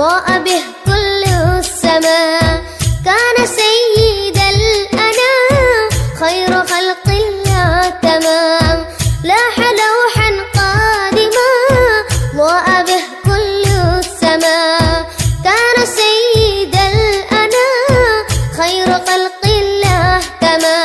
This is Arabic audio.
ضاء به كل السماء، كان سيد الأنام خير خلق الله تمام، لاح لوحا قادما ضاء به كل السماء، كان سيد الأنام خير خلق الله تمام.